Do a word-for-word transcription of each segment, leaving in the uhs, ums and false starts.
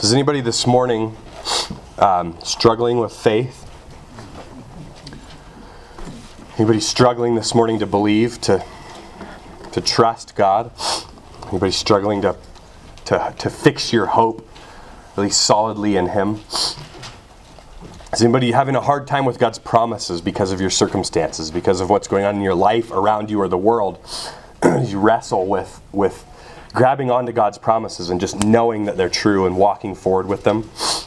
Is anybody this morning um, struggling with faith? Anybody struggling this morning to believe, to to trust God? Anybody struggling to to to fix your hope really solidly in Him? Is anybody having a hard time with God's promises because of your circumstances, because of what's going on in your life, around you, or the world? You wrestle with with grabbing onto God's promises and just knowing that they're true and walking forward with them.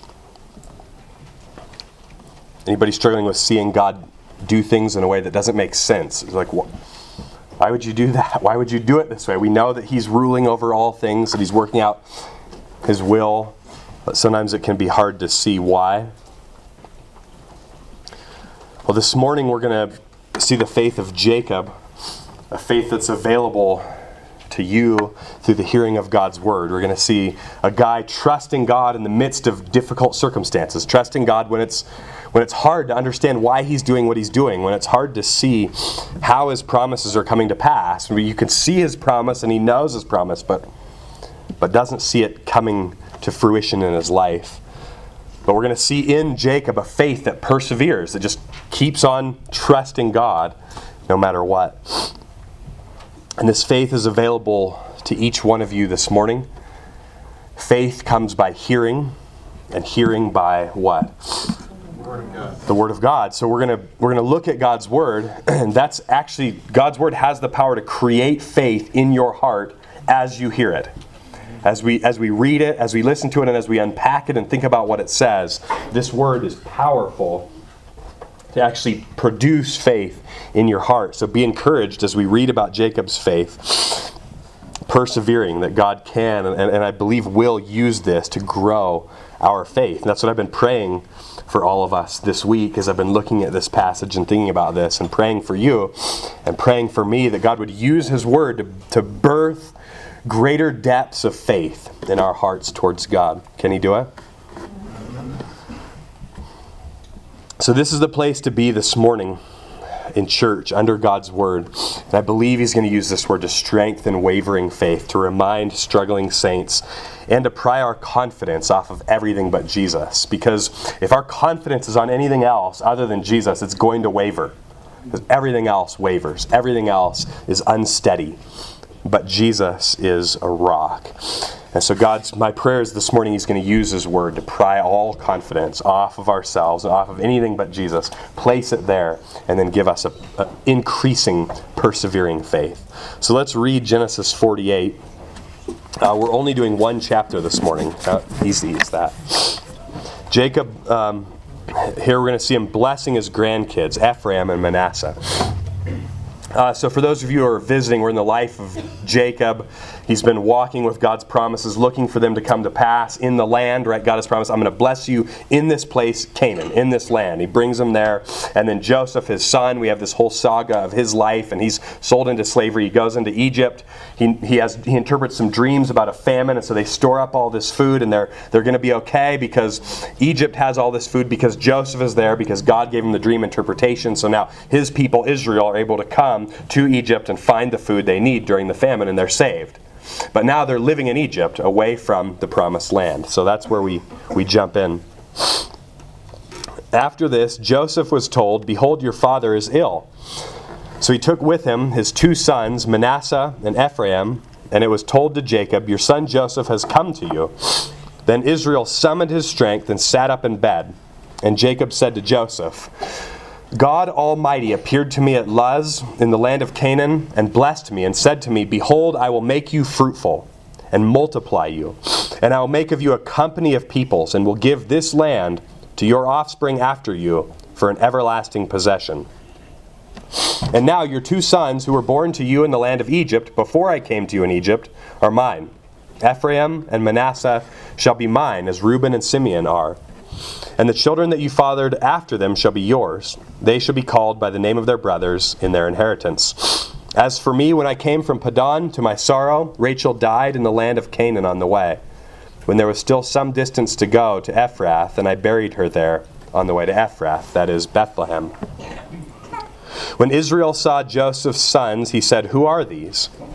Anybody struggling with seeing God do things in a way that doesn't make sense? It's like, wh- why would you do that? Why would you do it this way? We know that He's ruling over all things, that He's working out His will, but sometimes it can be hard to see why. Well, this morning we're going to see the faith of Jacob, a faith that's available to you through the hearing of God's word. We're going to see a guy trusting God in the midst of difficult circumstances, trusting God when it's when it's hard to understand why He's doing what He's doing, when it's hard to see how His promises are coming to pass. You can see His promise and he knows His promise, but but doesn't see it coming to fruition in his life. But we're going to see in Jacob a faith that perseveres, that just keeps on trusting God no matter what. And this faith is available to each one of you this morning. Faith comes by hearing, and hearing by what? The Word of God. The Word of God. So we're going to we're going to look at God's Word, and that's actually, God's Word has the power to create faith in your heart as you hear it. As we as we read it, as we listen to it, and as we unpack it and think about what it says, this Word is powerful to actually produce faith in your heart. So be encouraged as we read about Jacob's faith, persevering, that God can and, and I believe will use this to grow our faith. And that's what I've been praying for all of us this week as I've been looking at this passage and thinking about this and praying for you and praying for me that God would use His Word to, to birth greater depths of faith in our hearts towards God. Can He do it? So this is the place to be this morning in church, under God's Word. And I believe He's going to use this Word to strengthen wavering faith, to remind struggling saints, and to pry our confidence off of everything but Jesus. Because if our confidence is on anything else other than Jesus, it's going to waver. Because everything else wavers. Everything else is unsteady. But Jesus is a rock. And so God's, my prayer is this morning He's going to use His Word to pry all confidence off of ourselves and off of anything but Jesus, place it there, and then give us a, a increasing, persevering faith. So let's read Genesis forty-eight. Uh, we're only doing one chapter this morning. How easy is that? Jacob, um, here we're going to see him blessing his grandkids, Ephraim and Manasseh. Uh, so for those of you who are visiting, we're in the life of Jacob. He's been walking with God's promises, looking for them to come to pass in the land, right? God has promised, I'm going to bless you in this place, Canaan, in this land. He brings them there. And then Joseph, his son, we have this whole saga of his life, and he's sold into slavery. He goes into Egypt. He he has he interprets some dreams about a famine, and so they store up all this food, and they're they're going to be okay because Egypt has all this food because Joseph is there, because God gave him the dream interpretation. So now his people, Israel, are able to come to Egypt and find the food they need during the famine, and they're saved. But now they're living in Egypt, away from the promised land. So that's where we, we jump in. After this, Joseph was told, "Behold, your father is ill." So he took with him his two sons, Manasseh and Ephraim, and it was told to Jacob, "Your son Joseph has come to you." Then Israel summoned his strength and sat up in bed. And Jacob said to Joseph, "God Almighty appeared to me at Luz in the land of Canaan and blessed me and said to me, Behold, I will make you fruitful and multiply you, and I will make of you a company of peoples and will give this land to your offspring after you for an everlasting possession. And now your two sons who were born to you in the land of Egypt before I came to you in Egypt are mine. Ephraim and Manasseh shall be mine as Reuben and Simeon are. And the children that you fathered after them shall be yours. They shall be called by the name of their brothers in their inheritance. As for me, when I came from Paddan, to my sorrow, Rachel died in the land of Canaan on the way, when there was still some distance to go to Ephrath, and I buried her there on the way to Ephrath, that is Bethlehem. When Israel saw Joseph's sons, he said, Who are these?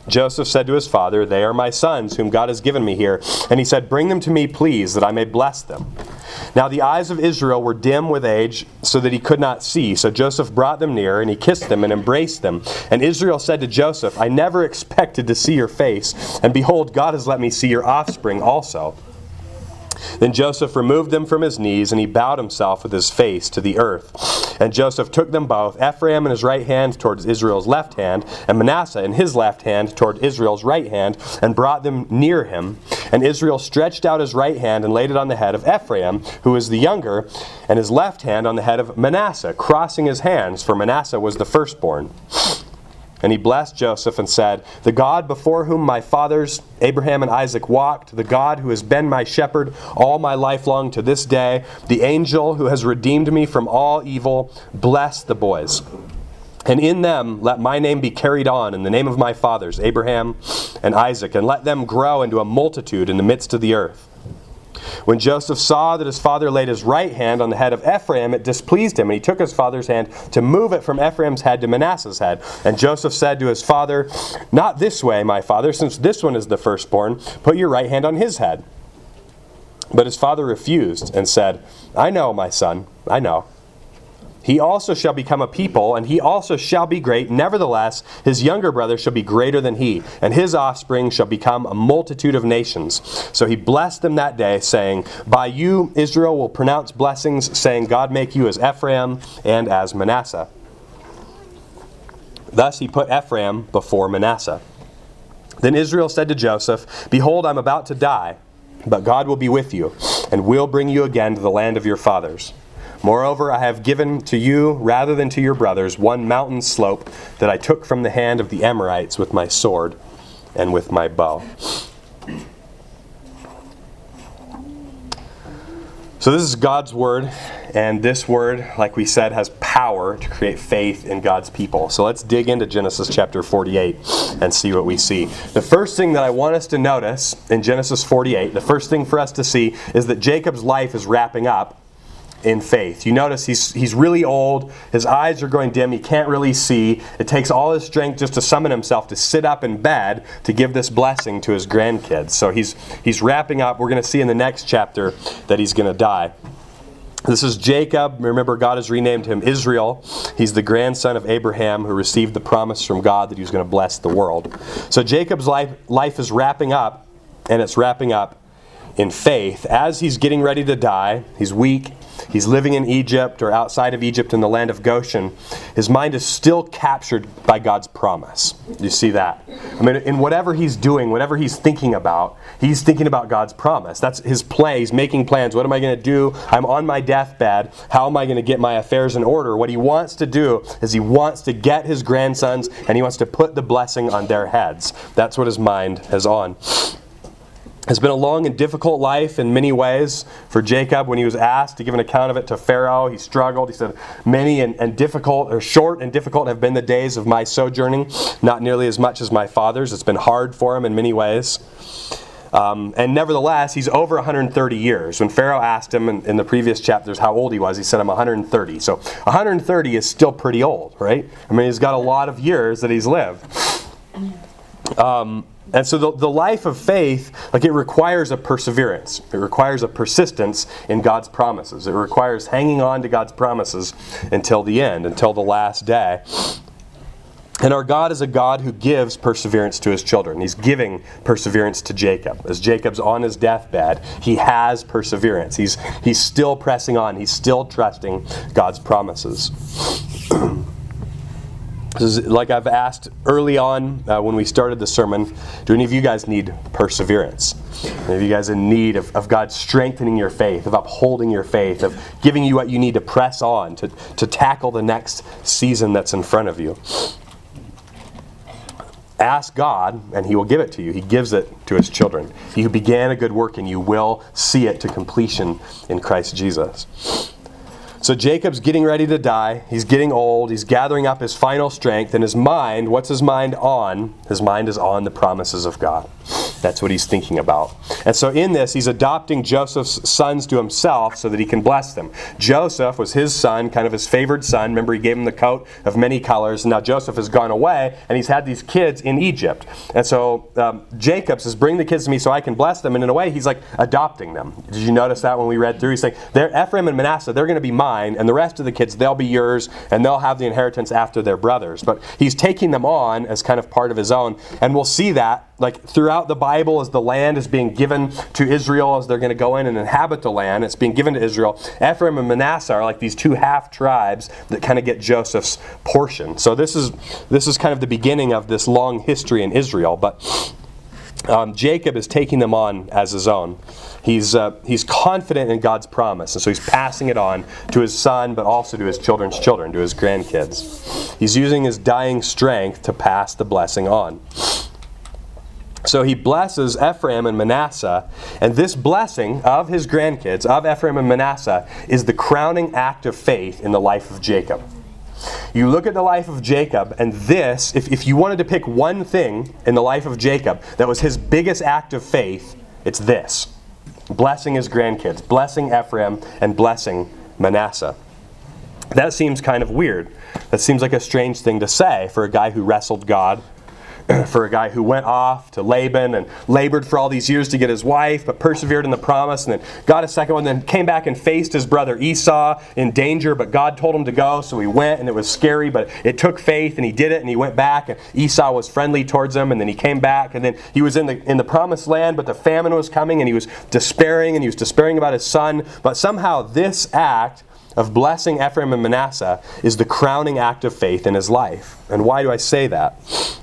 Joseph said to his father, "They are my sons, whom God has given me here." And he said, "Bring them to me, please, that I may bless them." Now the eyes of Israel were dim with age, so that he could not see. So Joseph brought them near, and he kissed them and embraced them. And Israel said to Joseph, "I never expected to see your face, and behold, God has let me see your offspring also." Then Joseph removed them from his knees, and he bowed himself with his face to the earth. And Joseph took them both, Ephraim in his right hand towards Israel's left hand, and Manasseh in his left hand toward Israel's right hand, and brought them near him. And Israel stretched out his right hand and laid it on the head of Ephraim, who was the younger, and his left hand on the head of Manasseh, crossing his hands, for Manasseh was the firstborn. And he blessed Joseph and said, "The God before whom my fathers Abraham and Isaac walked, the God who has been my shepherd all my life long to this day, the angel who has redeemed me from all evil, bless the boys. And in them let my name be carried on in the name of my fathers Abraham and Isaac, and let them grow into a multitude in the midst of the earth." When Joseph saw that his father laid his right hand on the head of Ephraim, it displeased him, and he took his father's hand to move it from Ephraim's head to Manasseh's head. And Joseph said to his father, "Not this way, my father, since this one is the firstborn. Put your right hand on his head." But his father refused and said, "I know, my son, I know. He also shall become a people, and he also shall be great. Nevertheless, his younger brother shall be greater than he, and his offspring shall become a multitude of nations." So he blessed them that day, saying, "By you Israel will pronounce blessings, saying, God make you as Ephraim and as Manasseh." Thus he put Ephraim before Manasseh. Then Israel said to Joseph, "Behold, I am about to die, but God will be with you, and will bring you again to the land of your fathers. Moreover, I have given to you, rather than to your brothers, one mountain slope that I took from the hand of the Amorites with my sword and with my bow." So this is God's word, and this word, like we said, has power to create faith in God's people. So let's dig into Genesis chapter forty-eight and see what we see. The first thing that I want us to notice in Genesis forty-eight, the first thing for us to see, is that Jacob's life is wrapping up in faith. You notice he's he's really old. His eyes are going dim. He can't really see. It takes all his strength just to summon himself to sit up in bed to give this blessing to his grandkids. So he's he's wrapping up. We're going to see in the next chapter that he's going to die. This is Jacob. Remember, God has renamed him Israel. He's the grandson of Abraham who received the promise from God that he was going to bless the world. So Jacob's life life is wrapping up, and it's wrapping up in faith. As he's getting ready to die, he's weak. He's living in Egypt or outside of Egypt in the land of Goshen. His mind is still captured by God's promise. You see that? I mean, in whatever he's doing, whatever he's thinking about, he's thinking about God's promise. That's his play. He's making plans. What am I going to do? I'm on my deathbed. How am I going to get my affairs in order? What he wants to do is he wants to get his grandsons, and he wants to put the blessing on their heads. That's what his mind is on. It's been a long and difficult life in many ways for Jacob. When he was asked to give an account of it to Pharaoh, he struggled. He said, "Many and, and difficult, or short and difficult have been the days of my sojourning, not nearly as much as my father's." It's been hard for him in many ways. Um, and nevertheless, he's over one hundred thirty years. When Pharaoh asked him in, in the previous chapters how old he was, he said, "I'm one hundred thirty. So one hundred thirty is still pretty old, right? I mean, he's got a lot of years that he's lived. Um... And so the, the life of faith, like it requires a perseverance. It requires a persistence in God's promises. It requires hanging on to God's promises until the end, until the last day. And our God is a God who gives perseverance to his children. He's giving perseverance to Jacob. As Jacob's on his deathbed, he has perseverance. He's, he's still pressing on. He's still trusting God's promises. This is, like I've asked early on uh, when we started the sermon, do any of you guys need perseverance? Any of you guys in need of, of God strengthening your faith, of upholding your faith, of giving you what you need to press on, to, to tackle the next season that's in front of you? Ask God, and he will give it to you. He gives it to his children. He who began a good work in you will see it to completion in Christ Jesus. So Jacob's getting ready to die. He's getting old. He's gathering up his final strength. And his mind, what's his mind on? His mind is on the promises of God. That's what he's thinking about. And so in this, he's adopting Joseph's sons to himself so that he can bless them. Joseph was his son, kind of his favored son. Remember, he gave him the coat of many colors. And now Joseph has gone away, and he's had these kids in Egypt. And so um, Jacob says, bring the kids to me so I can bless them. And in a way, he's like adopting them. Did you notice that when we read through? He's saying, they're Ephraim and Manasseh, they're going to be mine, and the rest of the kids, they'll be yours, and they'll have the inheritance after their brothers. But he's taking them on as kind of part of his own. And we'll see that like throughout the Bible, as the land is being given to Israel, as they're going to go in and inhabit the land, it's being given to Israel. Ephraim and Manasseh are like these two half tribes that kind of get Joseph's portion. So this is this is kind of the beginning of this long history in Israel. But um, Jacob is taking them on as his own. He's uh, he's confident in God's promise, and so he's passing it on to his son, but also to his children's children, to his grandkids. He's using his dying strength to pass the blessing on. So he blesses Ephraim and Manasseh, and this blessing of his grandkids, of Ephraim and Manasseh, is the crowning act of faith in the life of Jacob. You look at the life of Jacob, and this, if, if you wanted to pick one thing in the life of Jacob that was his biggest act of faith, it's this. Blessing his grandkids, blessing Ephraim, and blessing Manasseh. That seems kind of weird. That seems like a strange thing to say for a guy who wrestled God, for a guy who went off to Laban and labored for all these years to get his wife, but persevered in the promise, and then got a second one, then came back and faced his brother Esau in danger, but God told him to go, so he went, and it was scary, but it took faith, and he did it, and he went back, and Esau was friendly towards him, and then he came back, and then he was in the in the promised land, but the famine was coming, and he was despairing, and he was despairing about his son, but somehow this act of blessing Ephraim and Manasseh is the crowning act of faith in his life. And why do I say that?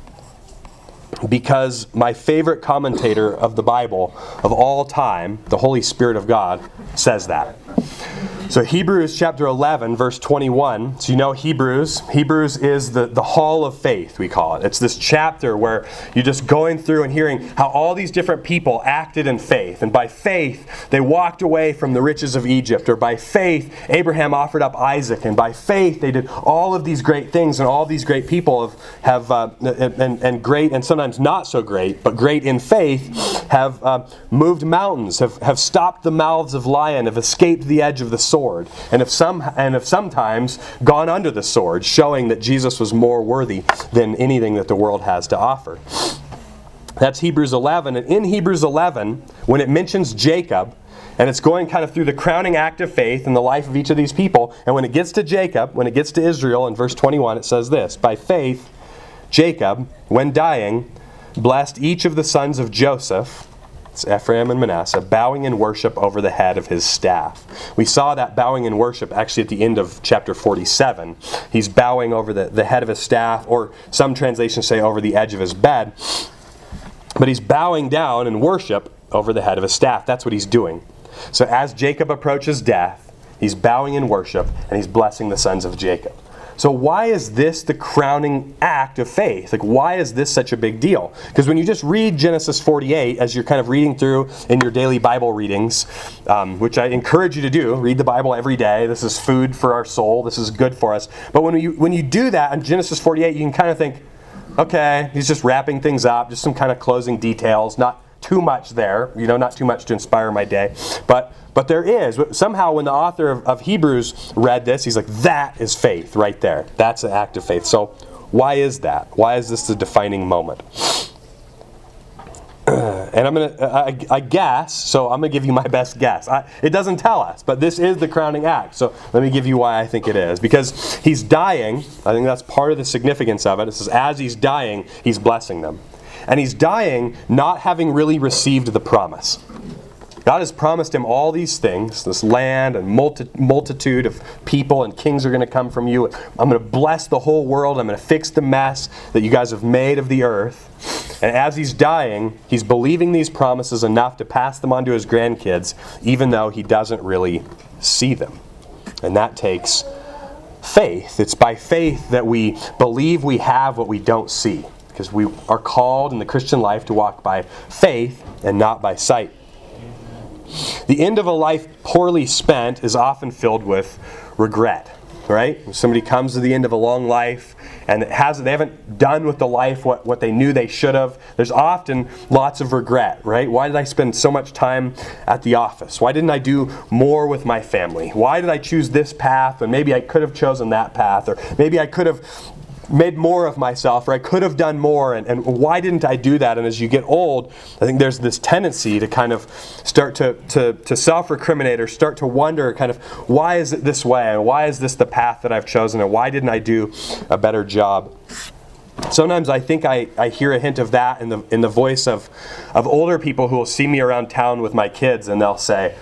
Because my favorite commentator of the Bible of all time, the Holy Spirit of God, says that. So Hebrews chapter eleven, verse twenty-one. So you know Hebrews. Hebrews is the, the hall of faith, we call it. It's this chapter where you're just going through and hearing how all these different people acted in faith. And by faith, they walked away from the riches of Egypt. Or by faith, Abraham offered up Isaac. And by faith, they did all of these great things. And all these great people have, have uh, and, and great, and sometimes not so great, but great in faith, have uh, moved mountains, have, have stopped the mouths of lions, have escaped the edge of the sword. And if some and if sometimes gone under the sword, showing that Jesus was more worthy than anything that the world has to offer. That's Hebrews eleven. And in Hebrews eleven, when it mentions Jacob, and it's going kind of through the crowning act of faith in the life of each of these people, and when it gets to Jacob, when it gets to Israel, in verse twenty-one, it says this: by faith, Jacob, when dying, blessed each of the sons of Joseph, it's Ephraim and Manasseh, bowing in worship over the head of his staff. We saw that bowing in worship actually at the end of chapter forty-seven. He's bowing over the, the head of his staff, or some translations say over the edge of his bed. But he's bowing down in worship over the head of his staff. That's what he's doing. So as Jacob approaches death, he's bowing in worship, and he's blessing the sons of Jacob. So why is this the crowning act of faith? Like, why is this such a big deal? Because when you just read Genesis forty-eight, as you're kind of reading through in your daily Bible readings, um, which I encourage you to do, read the Bible every day. This is food for our soul. This is good for us. But when you when you do that in Genesis forty-eight, you can kind of think, okay, he's just wrapping things up, just some kind of closing details, not too much there, you know, not too much to inspire my day. But But there is. Somehow when the author of, of Hebrews read this, he's like, that is faith right there. That's an act of faith. So why is that? Why is this the defining moment? And I'm going to, I, I guess, so I'm going to give you my best guess. I, it doesn't tell us, but this is the crowning act. So let me give you why I think it is. Because he's dying. I think that's part of the significance of it. It says as he's dying, he's blessing them. And he's dying not having really received the promise. God has promised him all these things, this land and multi- multitude of people and kings are going to come from you. I'm going to bless the whole world. I'm going to fix the mess that you guys have made of the earth. And as he's dying, he's believing these promises enough to pass them on to his grandkids, even though he doesn't really see them. And that takes faith. It's by faith that we believe we have what we don't see, because we are called in the Christian life to walk by faith and not by sight. The end of a life poorly spent is often filled with regret. right? When somebody comes to the end of a long life and it has, they haven't done with the life what, what they knew they should have, there's often lots of regret, right? Why did I spend so much time at the office? Why didn't I do more with my family? Why did I choose this path when maybe I could have chosen that path? Or maybe I could have made more of myself, or I could have done more, and, and why didn't I do that? And as you get old, I think there's this tendency to kind of start to, to, to self-recriminate or start to wonder kind of, why is it this way? And why is this the path that I've chosen? And why didn't I do a better job? Sometimes I think I, I hear a hint of that in the in the voice of, of older people who will see me around town with my kids, and they'll say,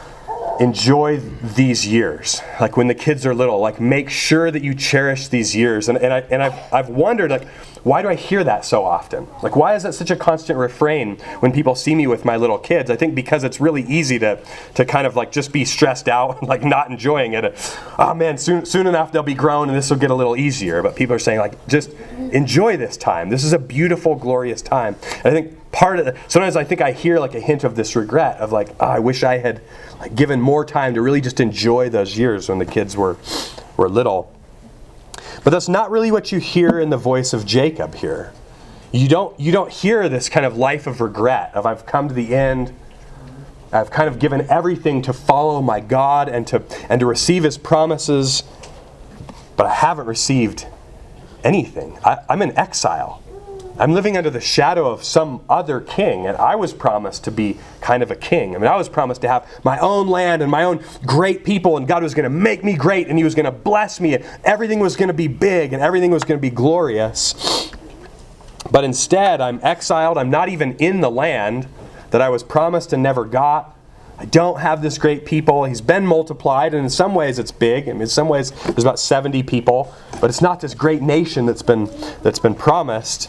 enjoy these years. Like when the kids are little, like make sure that you cherish these years. And, and, I, and I've, I've wondered, like, why do I hear that so often? Like, why is that such a constant refrain when people see me with my little kids? I think because it's really easy to to kind of like just be stressed out, like not enjoying it. Oh man, soon soon enough they'll be grown and this will get a little easier. But people are saying, like, just enjoy this time. This is a beautiful, glorious time. And I think part of the, sometimes I think I hear like a hint of this regret of like, oh, I wish I had like given more time to really just enjoy those years when the kids were were little. But that's not really what you hear in the voice of Jacob here. You don't you don't hear this kind of life of regret of I've come to the end. I've kind of given everything to follow my God and to and to receive His promises, but I haven't received anything. I, I'm in exile. I'm living under the shadow of some other king, and I was promised to be kind of a king. I mean, I was promised to have my own land and my own great people, and God was going to make me great, and He was going to bless me, and everything was going to be big, and everything was going to be glorious. But instead, I'm exiled. I'm not even in the land that I was promised and never got. I don't have this great people. He's been multiplied, and in some ways it's big. I mean, in some ways there's about seventy people, but it's not this great nation that's been that's been promised.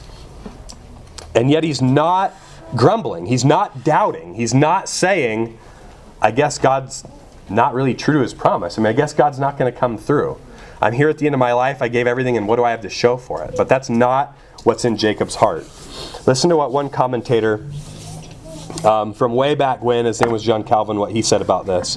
And yet He's not grumbling. He's not doubting. He's not saying, I guess God's not really true to His promise. I mean, I guess God's not going to come through. I'm here at the end of my life. I gave everything, and what do I have to show for it? But that's not what's in Jacob's heart. Listen to what one commentator um, from way back when, his name was John Calvin, what he said about this.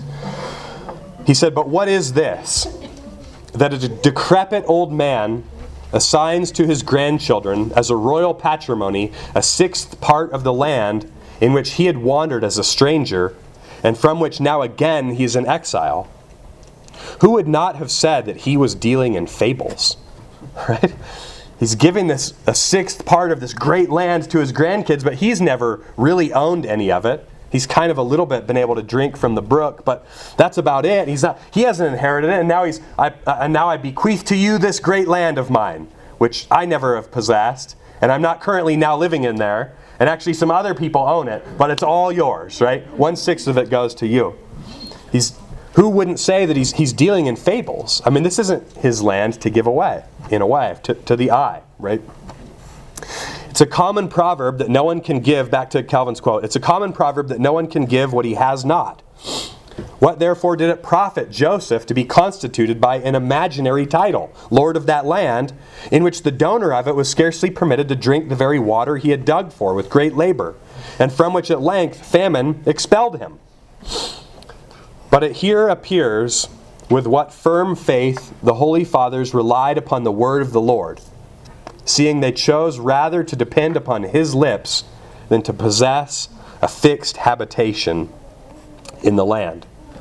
He said, "But what is this? That a decrepit old man assigns to his grandchildren as a royal patrimony a sixth part of the land in which he had wandered as a stranger, and from which now again he is in exile. Who would not have said that he was dealing in fables?" Right? He's giving this a sixth part of this great land to his grandkids, but he's never really owned any of it. He's kind of a little bit been able to drink from the brook, but that's about it. He's not. He hasn't inherited it, and now he's. I, uh, now I bequeath to you this great land of mine, which I never have possessed, and I'm not currently now living in there. And actually, some other people own it, but it's all yours, right? One sixth of it goes to you. He's. Who wouldn't say that he's he's dealing in fables? I mean, this isn't his land to give away, in a way, to, to the eye, right? It's a common proverb that no one can give, back to Calvin's quote, it's a common proverb that no one can give what he has not. What therefore did it profit Joseph to be constituted by an imaginary title, Lord of that land, in which the donor of it was scarcely permitted to drink the very water he had dug for with great labor, and from which at length famine expelled him? But it here appears with what firm faith the Holy Fathers relied upon the word of the Lord, seeing they chose rather to depend upon His lips than to possess a fixed habitation in the land.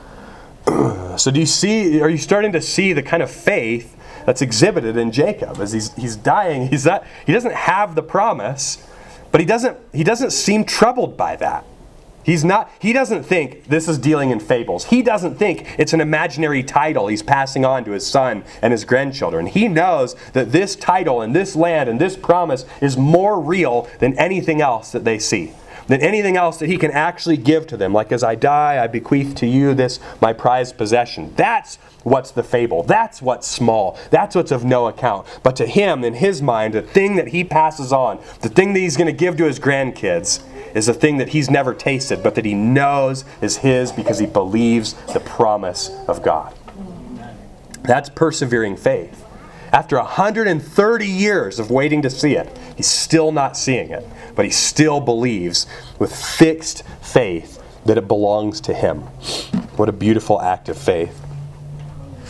So do you see, are you starting to see the kind of faith that's exhibited in Jacob as he's he's dying? He's not, he doesn't have the promise, but he doesn't he doesn't seem troubled by that. He's not, he doesn't think this is dealing in fables. He doesn't think it's an imaginary title he's passing on to his son and his grandchildren. He knows that this title and this land and this promise is more real than anything else that they see, than anything else that he can actually give to them. Like, as I die, I bequeath to you this, my prized possession. That's what's the fable. That's what's small. That's what's of no account. But to him, in his mind, the thing that he passes on, the thing that he's going to give to his grandkids, is a thing that he's never tasted, but that he knows is his because he believes the promise of God. That's persevering faith. After one hundred thirty years of waiting to see it, he's still not seeing it, but he still believes with fixed faith that it belongs to him. What a beautiful act of faith.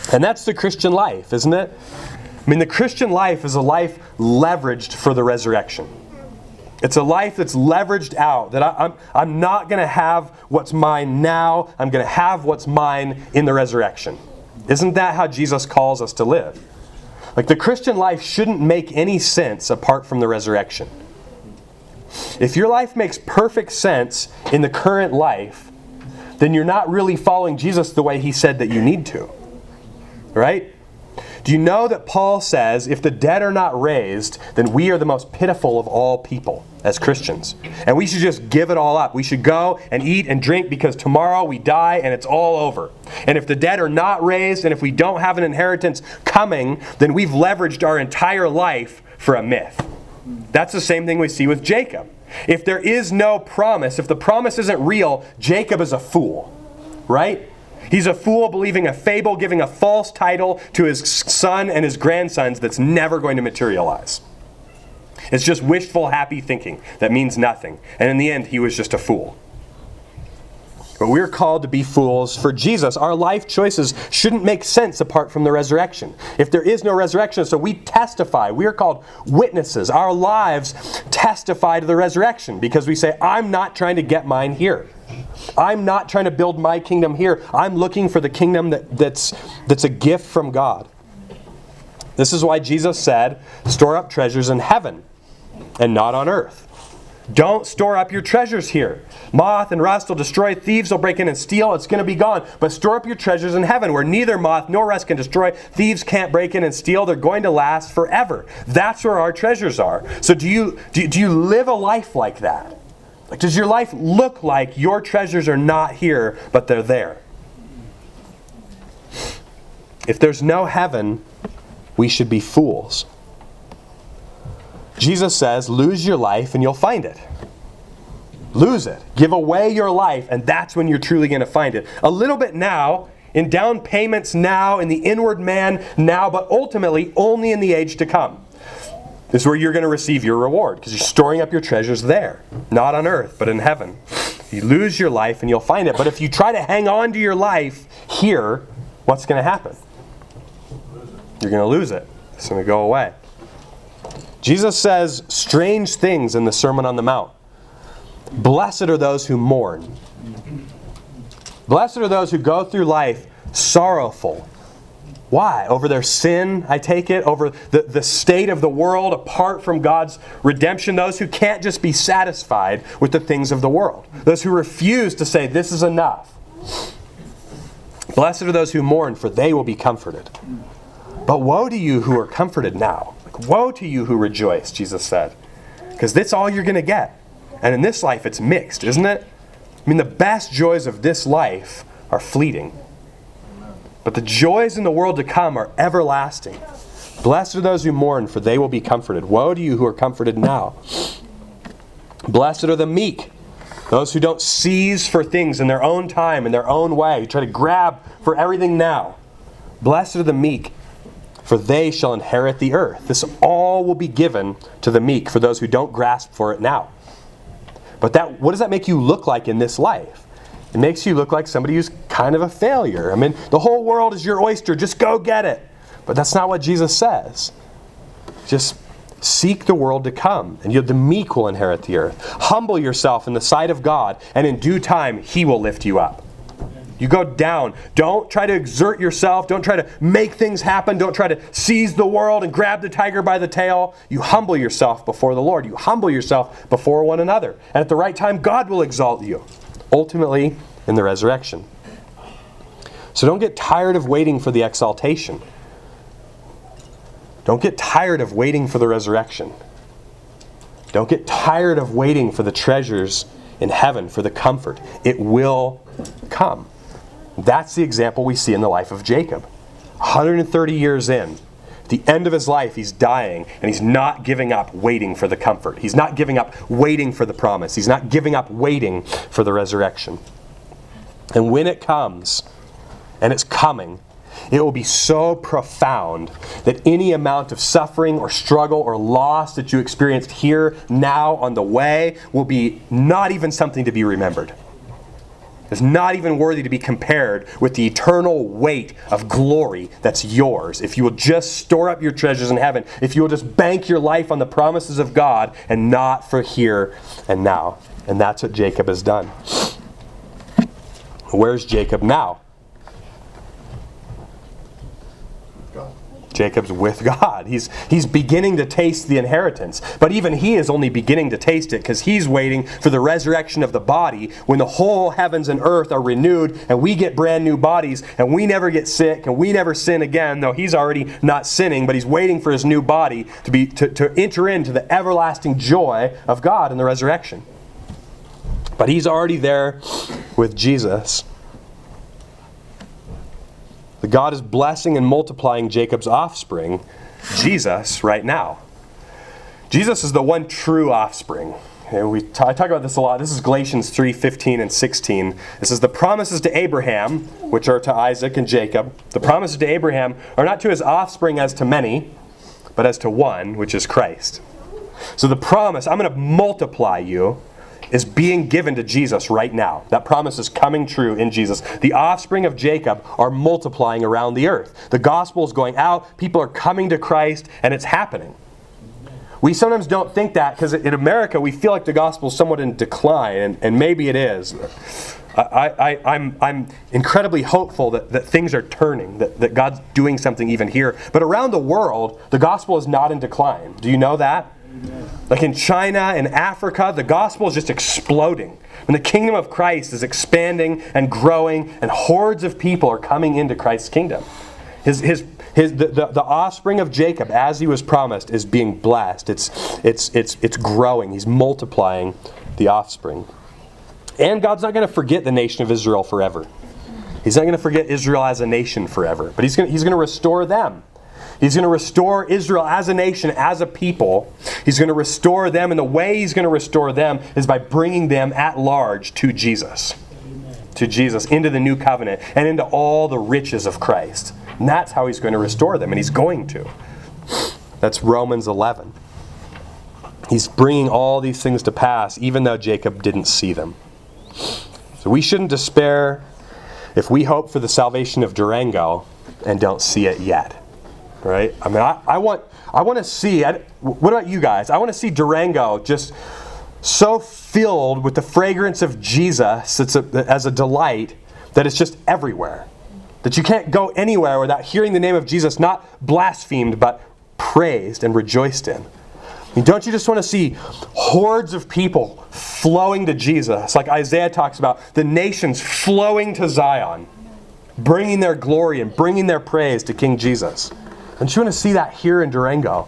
And that's the Christian life, isn't it? I mean, the Christian life is a life leveraged for the resurrection. It's a life that's leveraged out, that I, I'm, I'm not going to have what's mine now, I'm going to have what's mine in the resurrection. Isn't that how Jesus calls us to live? Like, the Christian life shouldn't make any sense apart from the resurrection. If your life makes perfect sense in the current life, then you're not really following Jesus the way He said that you need to. Right? Do you know that Paul says, if the dead are not raised, then we are the most pitiful of all people as Christians. And we should just give it all up. We should go and eat and drink because tomorrow we die and it's all over. And if the dead are not raised and if we don't have an inheritance coming, then we've leveraged our entire life for a myth. That's the same thing we see with Jacob. If there is no promise, if the promise isn't real, Jacob is a fool. Right? He's a fool believing a fable, giving a false title to his son and his grandsons that's never going to materialize. It's just wishful, happy thinking that means nothing. And in the end, he was just a fool. But we're called to be fools for Jesus. Our life choices shouldn't make sense apart from the resurrection. If there is no resurrection, so we testify. We are called witnesses. Our lives testify to the resurrection because we say, I'm not trying to get mine here. I'm not trying to build my kingdom here. I'm looking for the kingdom that, that's, that's a gift from God. This is why Jesus said, store up treasures in heaven and not on earth. Don't store up your treasures here. Moth and rust will destroy, thieves will break in and steal, it's going to be gone. But store up your treasures in heaven where neither moth nor rust can destroy, thieves can't break in and steal, they're going to last forever. That's where our treasures are. So do you, do, do you live a life like that? Like, does your life look like your treasures are not here, but they're there? If there's no heaven, we should be fools. Jesus says, lose your life and you'll find it. Lose it. Give away your life, and that's when you're truly going to find it. A little bit now, in down payments now, in the inward man now, but ultimately only in the age to come. This is where you're going to receive your reward, because you're storing up your treasures there. Not on earth, but in heaven. You lose your life and you'll find it. But if you try to hang on to your life here, what's going to happen? You're going to lose it. It's going to go away. Jesus says strange things in the Sermon on the Mount. Blessed are those who mourn. Blessed are those who go through life sorrowful. Why? Over their sin, I take it? Over the, the state of the world apart from God's redemption? Those who can't just be satisfied with the things of the world. Those who refuse to say, this is enough. Blessed are those who mourn, for they will be comforted. But woe to you who are comforted now. Like, woe to you who rejoice, Jesus said. Because that's all you're going to get. And in this life, it's mixed, isn't it? I mean, the best joys of this life are fleeting. But the joys in the world to come are everlasting. Blessed are those who mourn, for they will be comforted. Woe to you who are comforted now. Blessed are the meek, those who don't seize for things in their own time, in their own way, who try to grab for everything now. Blessed are the meek, for they shall inherit the earth. This all will be given to the meek, for those who don't grasp for it now. But that, what does that make you look like in this life? It makes you look like somebody who's kind of a failure. I mean, the whole world is your oyster. Just go get it. But that's not what Jesus says. Just seek the world to come, and you, the meek will inherit the earth. Humble yourself in the sight of God, and in due time, He will lift you up. You go down. Don't try to exert yourself. Don't try to make things happen. Don't try to seize the world and grab the tiger by the tail. You humble yourself before the Lord. You humble yourself before one another. And at the right time, God will exalt you. Ultimately, in the resurrection. So don't get tired of waiting for the exaltation. Don't get tired of waiting for the resurrection. Don't get tired of waiting for the treasures in heaven, for the comfort. It will come. That's the example we see in the life of Jacob. one hundred thirty years in, at the end of his life, he's dying, and he's not giving up waiting for the comfort. He's not giving up waiting for the promise. He's not giving up waiting for the resurrection. And when it comes, and it's coming, it will be so profound that any amount of suffering or struggle or loss that you experienced here, now, on the way, will be not even something to be remembered. is not even worthy to be compared with the eternal weight of glory that's yours. If you will just store up your treasures in heaven, if you will just bank your life on the promises of God and not for here and now. And that's what Jacob has done. Where's Jacob now? Jacob's with God. He's, he's beginning to taste the inheritance. But even he is only beginning to taste it because he's waiting for the resurrection of the body when the whole heavens and earth are renewed and we get brand new bodies and we never get sick and we never sin again, though he's already not sinning, but he's waiting for his new body to, be, to, to enter into the everlasting joy of God in the resurrection. But he's already there with Jesus. God is blessing and multiplying Jacob's offspring, Jesus, right now. Jesus is the one true offspring. And we t- I talk about this a lot. This is Galatians three fifteen and sixteen. It says, the promises to Abraham, which are to Isaac and Jacob, the promises to Abraham are not to his offspring as to many, but as to one, which is Christ. So the promise, I'm going to multiply you, is being given to Jesus right now. That promise is coming true in Jesus. The offspring of Jacob are multiplying around the earth. The gospel is going out. People are coming to Christ, and it's happening. We sometimes don't think that because in America we feel like the gospel is somewhat in decline, and, and maybe it is. I, I, I'm, I'm incredibly hopeful that, that things are turning, that, that God's doing something even here. But around the world, the gospel is not in decline. Do you know that? Like in China and Africa, the gospel is just exploding. And the kingdom of Christ is expanding and growing, and hordes of people are coming into Christ's kingdom. His, his, his, the, the, the offspring of Jacob, as he was promised, is being blessed. It's, it's, it's, it's growing. He's multiplying the offspring. And God's not going to forget the nation of Israel forever. He's not going to forget Israel as a nation forever. But he's going, he's going to restore them. He's going to restore Israel as a nation, as a people. He's going to restore them, and the way he's going to restore them is by bringing them at large to Jesus. Amen. To Jesus, into the new covenant, and into all the riches of Christ. And that's how he's going to restore them, and he's going to. That's Romans eleven. He's bringing all these things to pass, even though Jacob didn't see them. So we shouldn't despair if we hope for the salvation of Durango and don't see it yet. Right? I mean, I, I want I want to see, I, what about you guys? I want to see Durango just so filled with the fragrance of Jesus it's a, as a delight that it's just everywhere. That you can't go anywhere without hearing the name of Jesus not blasphemed, but praised and rejoiced in. I mean, don't you just want to see hordes of people flowing to Jesus? Like Isaiah talks about, the nations flowing to Zion, bringing their glory and bringing their praise to King Jesus. Don't you want to see that here in Durango?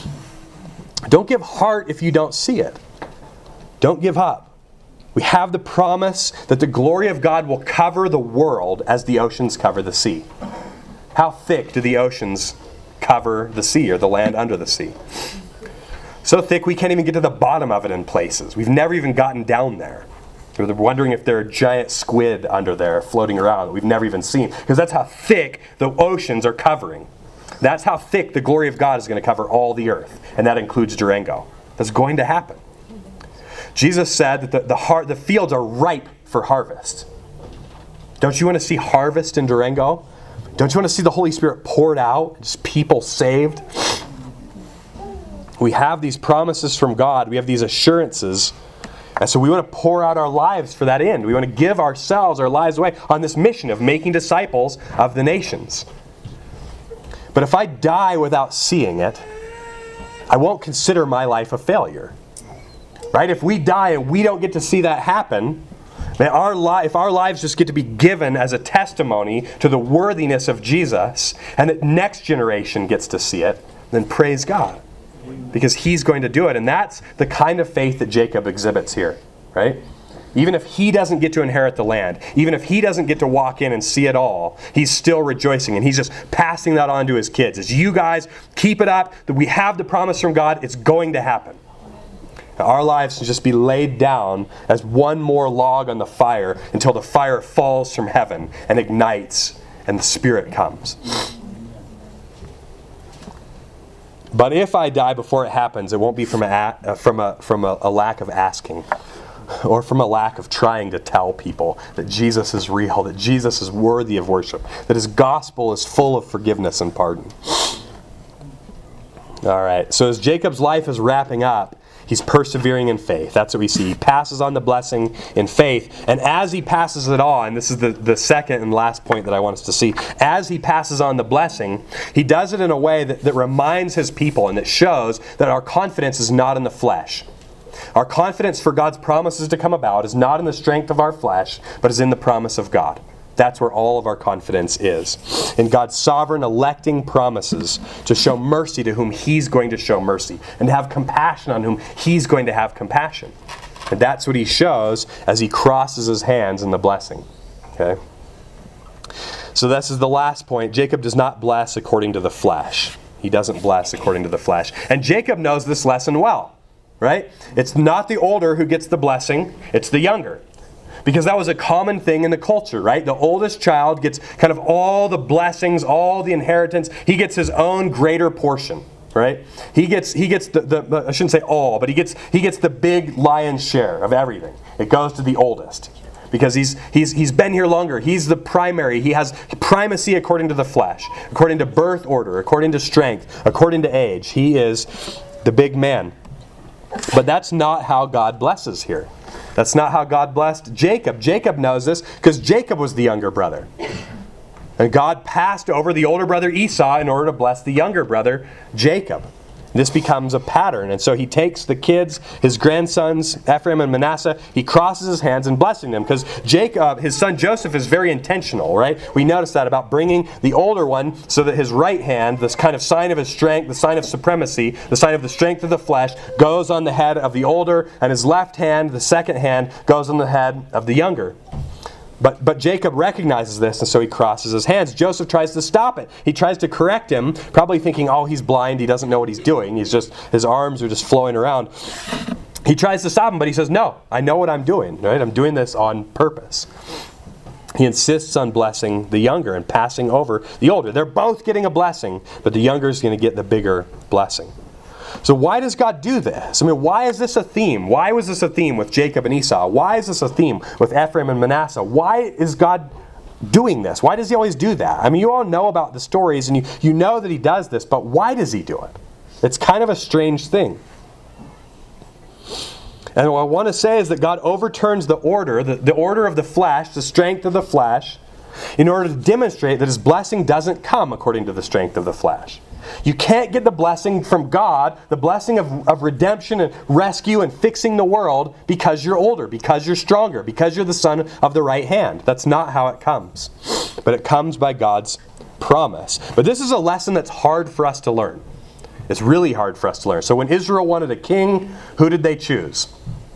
Don't give heart if you don't see it. Don't give up. We have the promise that the glory of God will cover the world as the oceans cover the sea. How thick do the oceans cover the sea, or the land under the sea? So thick we can't even get to the bottom of it in places. We've never even gotten down there. We're wondering if there are giant squid under there floating around that we've never even seen. Because that's how thick the oceans are covering. That's how thick the glory of God is going to cover all the earth. And that includes Durango. That's going to happen. Jesus said that the, the, heart, the fields are ripe for harvest. Don't you want to see harvest in Durango? Don't you want to see the Holy Spirit poured out? Just people saved? We have these promises from God. We have these assurances. And so we want to pour out our lives for that end. We want to give ourselves, our lives away on this mission of making disciples of the nations. But if I die without seeing it, I won't consider my life a failure. Right? If we die and we don't get to see that happen, then our li- if our lives just get to be given as a testimony to the worthiness of Jesus, and that next generation gets to see it, then praise God. Because he's going to do it. And that's the kind of faith that Jacob exhibits here. Right? Even if he doesn't get to inherit the land, even if he doesn't get to walk in and see it all, he's still rejoicing. And he's just passing that on to his kids. As you guys keep it up, that we have the promise from God, it's going to happen. Now, our lives can just be laid down as one more log on the fire until the fire falls from heaven and ignites and the Spirit comes. But if I die before it happens, it won't be from a, from a, from a, a lack of asking. or from a lack of trying to tell people that Jesus is real, that Jesus is worthy of worship, that his gospel is full of forgiveness and pardon. All right, so as Jacob's life is wrapping up, he's persevering in faith. That's what we see. He passes on the blessing in faith. And as he passes it on, this is the, the second and last point that I want us to see. As he passes on the blessing, he does it in a way that, that reminds his people and that shows that our confidence is not in the flesh. Our confidence for God's promises to come about is not in the strength of our flesh, but is in the promise of God. That's where all of our confidence is. In God's sovereign electing promises to show mercy to whom he's going to show mercy, and to have compassion on whom he's going to have compassion. And that's what he shows as he crosses his hands in the blessing. Okay? So this is the last point. Jacob does not bless according to the flesh. He doesn't bless according to the flesh. And Jacob knows this lesson well. Right? It's not the older who gets the blessing, it's the younger. Because that was a common thing in the culture, right? The oldest child gets kind of all the blessings, all the inheritance. He gets his own greater portion, right? He gets he gets the, the I shouldn't say all, but he gets he gets the big lion's share of everything. It goes to the oldest. Because he's he's he's been here longer. He's the primary. He has primacy according to the flesh, according to birth order, according to strength, according to age. He is the big man. But that's not how God blesses here. That's not how God blessed Jacob. Jacob knows this because Jacob was the younger brother. And God passed over the older brother Esau in order to bless the younger brother Jacob. This becomes a pattern. And so he takes the kids, his grandsons, Ephraim and Manasseh, he crosses his hands and blessing them. Because Jacob, his son Joseph, is very intentional, right? We notice that about bringing the older one so that his right hand, this kind of sign of his strength, the sign of supremacy, the sign of the strength of the flesh, goes on the head of the older, and his left hand, the second hand, goes on the head of the younger. But but Jacob recognizes this, and so he crosses his hands. Joseph tries to stop it. He tries to correct him, probably thinking, oh, he's blind, he doesn't know what he's doing. He's just his arms are just flowing around. He tries to stop him, but he says, no, I know what I'm doing, right? I'm doing this on purpose. He insists on blessing the younger and passing over the older. They're both getting a blessing, but the younger is going to get the bigger blessing. So why does God do this? I mean, why is this a theme? Why was this a theme with Jacob and Esau? Why is this a theme with Ephraim and Manasseh? Why is God doing this? Why does he always do that? I mean, you all know about the stories and you, you know that he does this, but why does he do it? It's kind of a strange thing. And what I want to say is that God overturns the order, the, the order of the flesh, the strength of the flesh, in order to demonstrate that his blessing doesn't come according to the strength of the flesh. You can't get the blessing from God, the blessing of, of redemption and rescue and fixing the world because you're older, because you're stronger, because you're the son of the right hand. That's not how it comes. But it comes by God's promise. But this is a lesson that's hard for us to learn. It's really hard for us to learn. So when Israel wanted a king, who did they choose?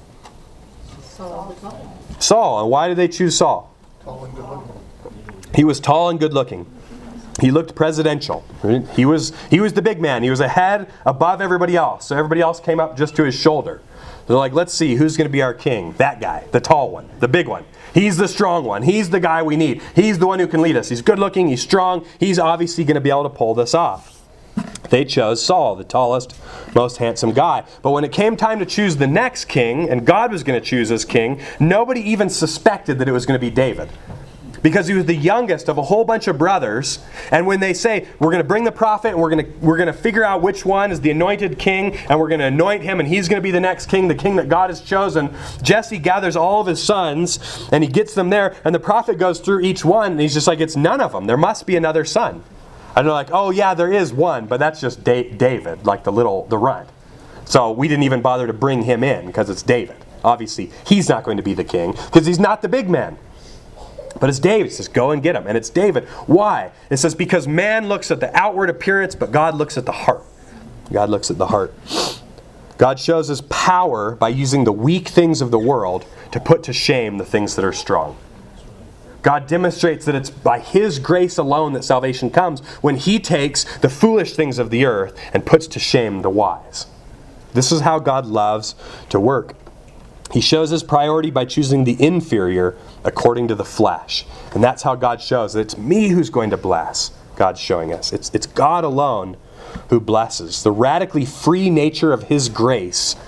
Saul. Saul. And why did they choose Saul? Tall and good looking. He was tall and good looking. He looked presidential. He was he was the big man. He was ahead, above everybody else. So everybody else came up just to his shoulder. They're like, let's see, who's going to be our king? That guy, the tall one, the big one. He's the strong one. He's the guy we need. He's the one who can lead us. He's good looking. He's strong. He's obviously going to be able to pull this off. They chose Saul, the tallest, most handsome guy. But when it came time to choose the next king, and God was going to choose his king, nobody even suspected that it was going to be David. Because he was the youngest of a whole bunch of brothers. And when they say, we're going to bring the prophet and we're going to we're going to figure out which one is the anointed king and we're going to anoint him and he's going to be the next king, the king that God has chosen, Jesse gathers all of his sons and he gets them there and the prophet goes through each one and he's just like, it's none of them. There must be another son. And they're like, oh yeah, there is one, but that's just da- David, like the little, the runt. So we didn't even bother to bring him in because it's David. Obviously, he's not going to be the king because he's not the big man. But it's David. It says, go and get him. And it's David. Why? It says, because man looks at the outward appearance, but God looks at the heart. God looks at the heart. God shows his power by using the weak things of the world to put to shame the things that are strong. God demonstrates that it's by his grace alone that salvation comes when he takes the foolish things of the earth and puts to shame the wise. This is how God loves to work. He shows his priority by choosing the inferior according to the flesh. And that's how God shows that it's me who's going to bless. God's showing us. It's, it's God alone who blesses. The radically free nature of his grace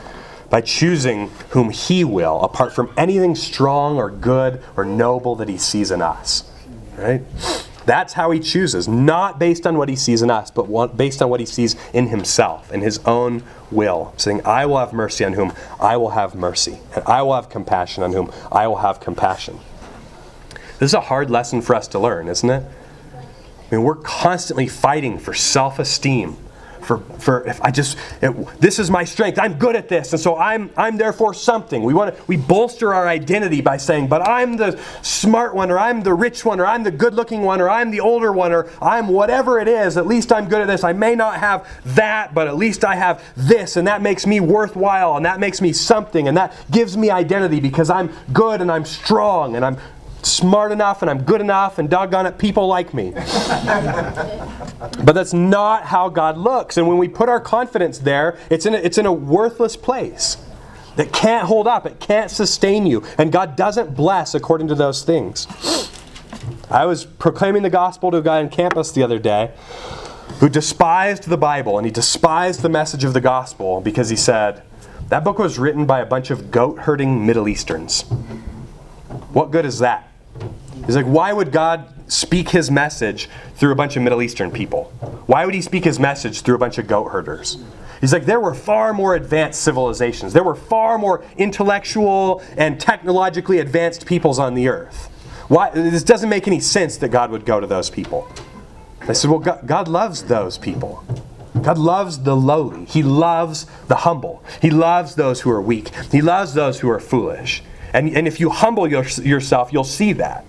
by choosing whom he will, apart from anything strong or good or noble that he sees in us. Right? That's how he chooses, not based on what he sees in us, but based on what he sees in himself, in his own will, saying, I will have mercy on whom I will have mercy, and I will have compassion on whom I will have compassion. This is a hard lesson for us to learn, isn't it? I mean, we're constantly fighting for self-esteem. For, for if I just, it, this is my strength. I'm good at this, and so I'm I'm therefore something. We want to we bolster our identity by saying, but I'm the smart one, or I'm the rich one, or I'm the good-looking one, or I'm the older one, or I'm whatever it is. At least I'm good at this. I may not have that, but at least I have this, and that makes me worthwhile, and that makes me something, and that gives me identity because I'm good and I'm strong and I'm smart enough and I'm good enough, and doggone it, people like me. But that's not how God looks. And when we put our confidence there, it's in a, it's in a worthless place that can't hold up. It can't sustain you. And God doesn't bless according to those things. I was proclaiming the gospel to a guy on campus the other day who despised the Bible, and he despised the message of the gospel because he said, that book was written by a bunch of goat-herding Middle Easterns. What good is that? He's like, why would God speak his message through a bunch of Middle Eastern people? Why would he speak his message through a bunch of goat herders? He's like, there were far more advanced civilizations. There were far more intellectual and technologically advanced peoples on the earth. Why? This doesn't make any sense that God would go to those people. I said, well, God, God loves those people. God loves the lowly. He loves the humble. He loves those who are weak. He loves those who are foolish. And, and if you humble your, yourself, you'll see that.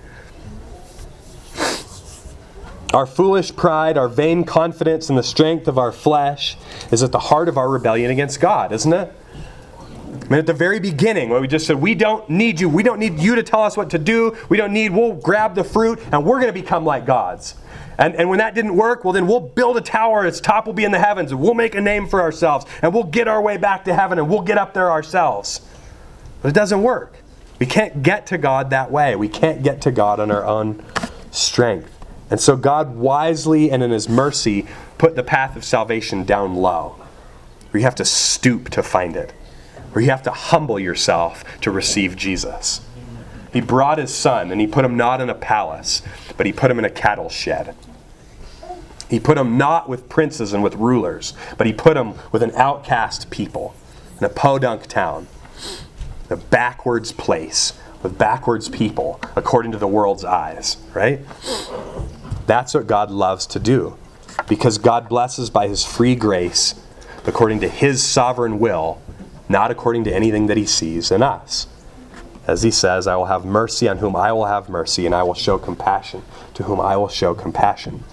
Our foolish pride, our vain confidence in the strength of our flesh is at the heart of our rebellion against God, isn't it? I mean, at the very beginning, when we just said, we don't need you. We don't need you to tell us what to do. We don't need, we'll grab the fruit and we're going to become like gods. And, and when that didn't work, well then we'll build a tower, its top will be in the heavens, and we'll make a name for ourselves, and we'll get our way back to heaven, and we'll get up there ourselves. But it doesn't work. We can't get to God that way. We can't get to God on our own strength. And so God wisely and in his mercy put the path of salvation down low, where you have to stoop to find it, where you have to humble yourself to receive Jesus. He brought his son, and he put him not in a palace, but he put him in a cattle shed. He put him not with princes and with rulers, but he put him with an outcast people in a podunk town, a backwards place with backwards people according to the world's eyes, right? That's what God loves to do, because God blesses by his free grace according to his sovereign will, not according to anything that he sees in us. As he says, I will have mercy on whom I will have mercy, and I will show compassion to whom I will show compassion.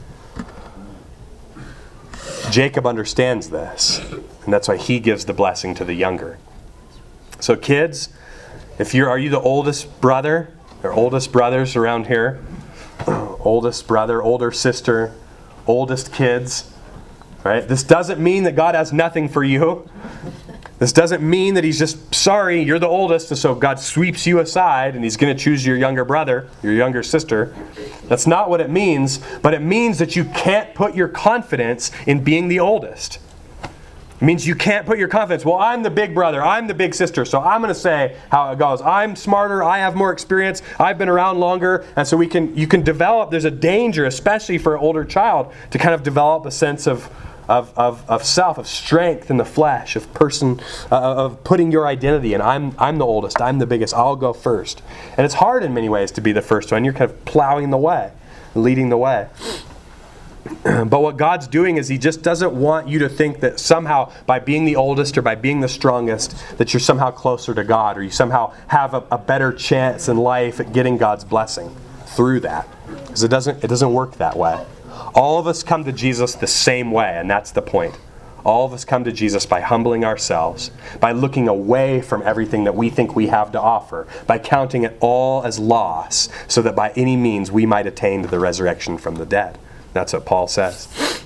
Jacob understands this, and that's why he gives the blessing to the younger. So kids, if you're, are you the oldest brother, or oldest brothers around here? Oldest brother, older sister, oldest kids, right? This doesn't mean that God has nothing for you. This doesn't mean that he's just sorry, you're the oldest, and so God sweeps you aside and he's going to choose your younger brother, your younger sister. That's not what it means, but it means that you can't put your confidence in being the oldest. It means you can't put your confidence, well, I'm the big brother, I'm the big sister, so I'm going to say how it goes. I'm smarter, I have more experience, I've been around longer, and so we can you can develop, there's a danger, especially for an older child, to kind of develop a sense of Of, of, of self, of strength in the flesh, of person, uh, of putting your identity in. I'm I'm the oldest, I'm the biggest, I'll go first. And it's hard in many ways to be the first one. You're kind of plowing the way, leading the way. But what God's doing is he just doesn't want you to think that somehow by being the oldest or by being the strongest that you're somehow closer to God, or you somehow have a, a better chance in life at getting God's blessing through that. Because it doesn't it doesn't work that way. All of us come to Jesus the same way, and that's the point. All of us come to Jesus by humbling ourselves, by looking away from everything that we think we have to offer, by counting it all as loss, so that by any means we might attain to the resurrection from the dead. That's what Paul says.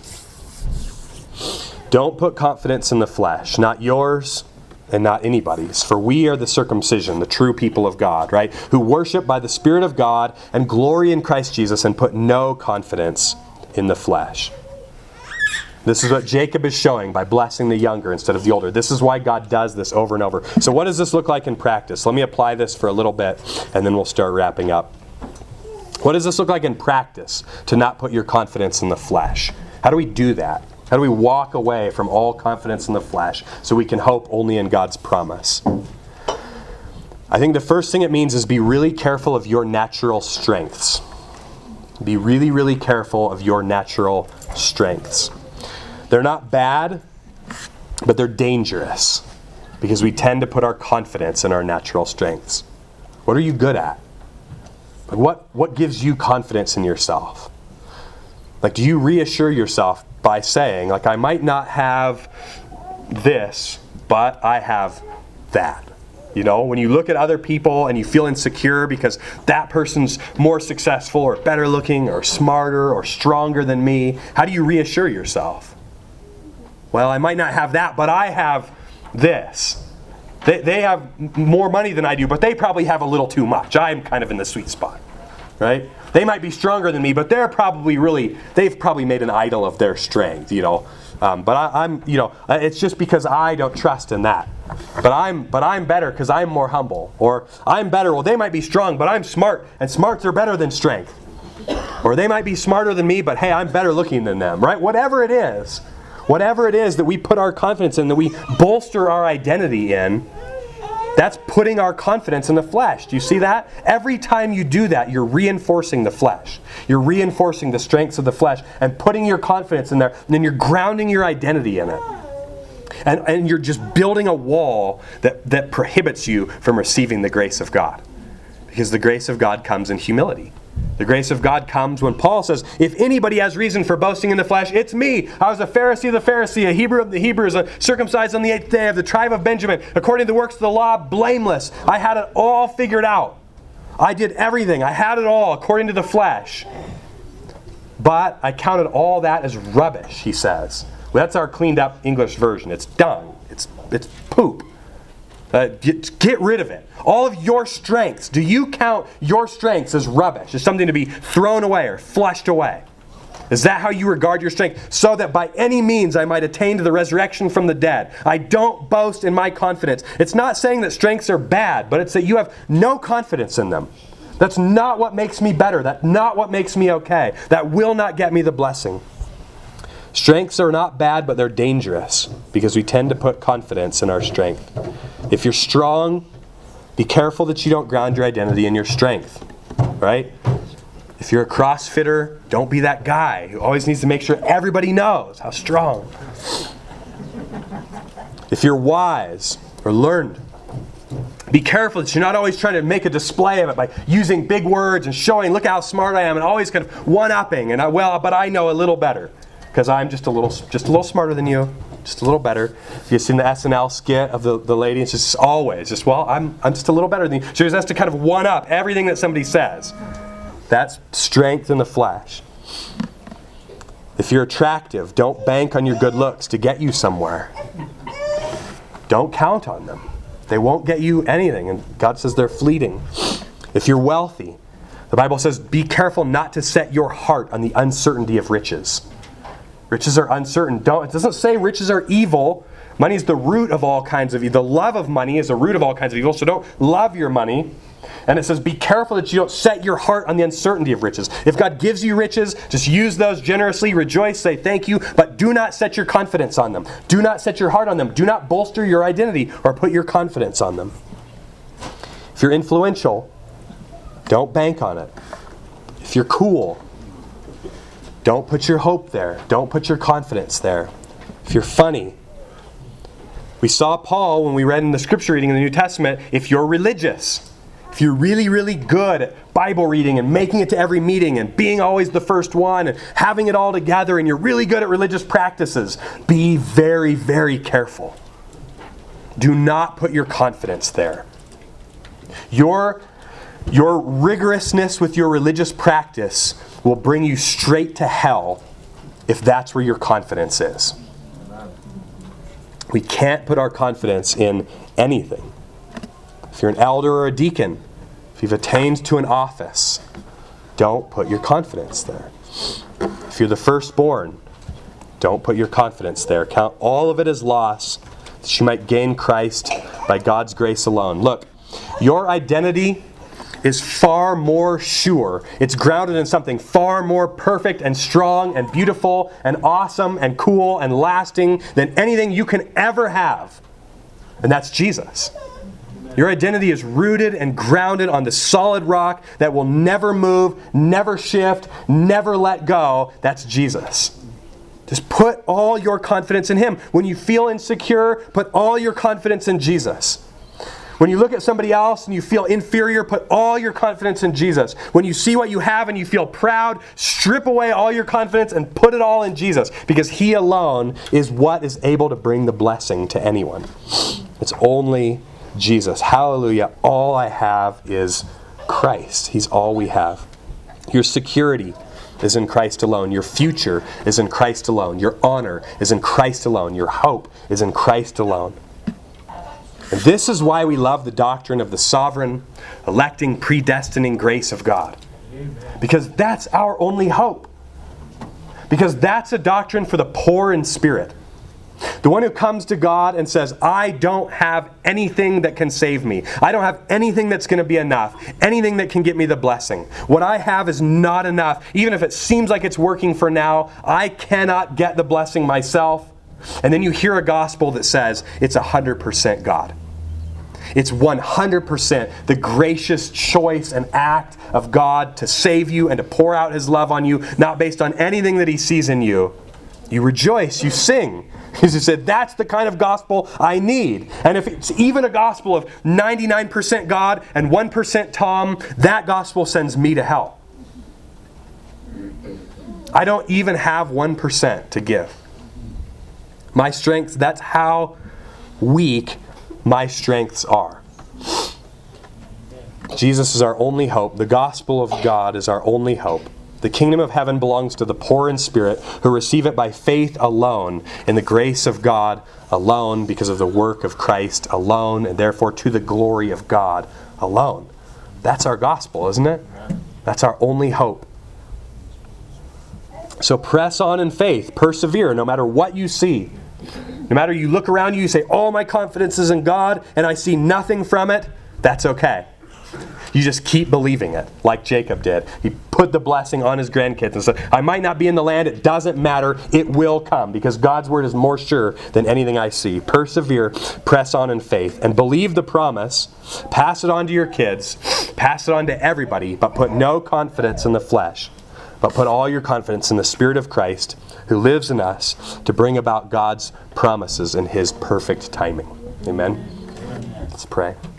Don't put confidence in the flesh, not yours and not anybody's. For we are the circumcision, the true people of God, right? Who worship by the Spirit of God and glory in Christ Jesus and put no confidence in the flesh. This is what Jacob is showing by blessing the younger instead of the older. This is why God does this over and over. So what does this look like in practice? Let me apply this for a little bit, and then we'll start wrapping up. What does this look like in practice to not put your confidence in the flesh? How do we do that? How do we walk away from all confidence in the flesh so we can hope only in God's promise? I think the first thing it means is be really careful of your natural strengths. Be really, really careful of your natural strengths. They're not bad, but they're dangerous because we tend to put our confidence in our natural strengths. What are you good at? Like what, what gives you confidence in yourself? Like, do you reassure yourself by saying, like, I might not have this, but I have that? You know, when you look at other people and you feel insecure because that person's more successful or better looking or smarter or stronger than me, how do you reassure yourself? Well, I might not have that, but I have this. They, they have more money than I do, but they probably have a little too much. I'm kind of in the sweet spot, right? They might be stronger than me, but they're probably really, they've probably made an idol of their strength, you know. Um, but I, I'm, you know, it's just because I don't trust in that. But I'm, but I'm better because I'm more humble. Or I'm better, well, they might be strong, but I'm smart, and smarts are better than strength. Or they might be smarter than me, but hey, I'm better looking than them, right? Whatever it is, whatever it is that we put our confidence in, that we bolster our identity in, that's putting our confidence in the flesh. Do you see that? Every time you do that, you're reinforcing the flesh. You're reinforcing the strengths of the flesh and putting your confidence in there. And then you're grounding your identity in it. And, and you're just building a wall that, that prohibits you from receiving the grace of God. Because the grace of God comes in humility. The grace of God comes when Paul says, if anybody has reason for boasting in the flesh, it's me. I was a Pharisee of the Pharisee, a Hebrew of the Hebrews, a circumcised on the eighth day of the tribe of Benjamin, according to the works of the law, blameless. I had it all figured out. I did everything. I had it all according to the flesh. But I counted all that as rubbish, he says. Well, that's our cleaned up English version. It's dung. It's, it's poop. Uh, get, get rid of it. All of your strengths. Do you count your strengths as rubbish? As something to be thrown away or flushed away? Is that how you regard your strength? So that by any means I might attain to the resurrection from the dead. I don't boast in my confidence. It's not saying that strengths are bad, but it's that you have no confidence in them. That's not what makes me better. That's not what makes me okay. That will not get me the blessing. Strengths are not bad, but they're dangerous because we tend to put confidence in our strength. If you're strong, be careful that you don't ground your identity in your strength, right? If you're a CrossFitter, don't be that guy who always needs to make sure everybody knows how strong. If you're wise or learned, be careful that you're not always trying to make a display of it by using big words and showing, look how smart I am, and always kind of one-upping, and I, well, but I know a little better. Because I'm just a little just a little smarter than you, just a little better. You've seen the S N L skit of the, the lady, it's just always, just, well, I'm I'm just a little better than you. She just has to kind of one-up everything that somebody says. That's strength in the flesh. If you're attractive, don't bank on your good looks to get you somewhere. Don't count on them. They won't get you anything, and God says they're fleeting. If you're wealthy, the Bible says, be careful not to set your heart on the uncertainty of riches. Riches are uncertain. Don't, it doesn't say riches are evil. Money is the root of all kinds of evil. The love of money is the root of all kinds of evil. So don't love your money. And it says be careful that you don't set your heart on the uncertainty of riches. If God gives you riches, just use those generously. Rejoice, say thank you. But do not set your confidence on them. Do not set your heart on them. Do not bolster your identity or put your confidence on them. If you're influential, don't bank on it. If you're cool, don't put your hope there. Don't put your confidence there. If you're funny, we saw Paul when we read in the scripture reading in the New Testament, if you're religious, if you're really, really good at Bible reading and making it to every meeting and being always the first one and having it all together and you're really good at religious practices, be very, very careful. Do not put your confidence there. Your, your rigorousness with your religious practice will bring you straight to hell if that's where your confidence is. We can't put our confidence in anything. If you're an elder or a deacon, if you've attained to an office, don't put your confidence there. If you're the firstborn, Don't put your confidence there. Count all of it as loss, that you might gain Christ by God's grace alone. Look, your identity is far more sure. It's grounded in something far more perfect and strong and beautiful and awesome and cool and lasting than anything you can ever have. And that's Jesus. Your identity is rooted and grounded on the solid rock that will never move, never shift, never let go. That's Jesus. Just put all your confidence in Him. When you feel insecure, put all your confidence in Jesus. When you look at somebody else and you feel inferior, put all your confidence in Jesus. When you see what you have and you feel proud, strip away all your confidence and put it all in Jesus, because He alone is what is able to bring the blessing to anyone. It's only Jesus. Hallelujah. All I have is Christ. He's all we have. Your security is in Christ alone. Your future is in Christ alone. Your honor is in Christ alone. Your hope is in Christ alone. And this is why we love the doctrine of the sovereign, electing, predestining grace of God. Because that's our only hope. Because that's a doctrine for the poor in spirit. The one who comes to God and says, I don't have anything that can save me. I don't have anything that's going to be enough. Anything that can get me the blessing. What I have is not enough. Even if it seems like it's working for now, I cannot get the blessing myself. And then you hear a gospel that says it's one hundred percent God. It's one hundred percent the gracious choice and act of God to save you and to pour out His love on you, not based on anything that He sees in you. You rejoice, you sing. Because He said, that's the kind of gospel I need. And if it's even a gospel of ninety-nine percent God and one percent Tom, that gospel sends me to hell. I don't even have one percent to give. My strengths, that's how weak my strengths are. Jesus is our only hope. The gospel of God is our only hope. The kingdom of heaven belongs to the poor in spirit who receive it by faith alone, in the grace of God alone, because of the work of Christ alone, and therefore to the glory of God alone. That's our gospel, isn't it? That's our only hope. So press on in faith, persevere, no matter what you see. No matter you look around you, you say, all my confidence is in God, and I see nothing from it, that's okay. You just keep believing it, like Jacob did. He put the blessing on his grandkids and said, I might not be in the land, it doesn't matter, it will come, because God's word is more sure than anything I see. Persevere, press on in faith, and believe the promise. Pass it on to your kids, pass it on to everybody, but put no confidence in the flesh, but put all your confidence in the Spirit of Christ, who lives in us to bring about God's promises in His perfect timing. Amen? Let's pray.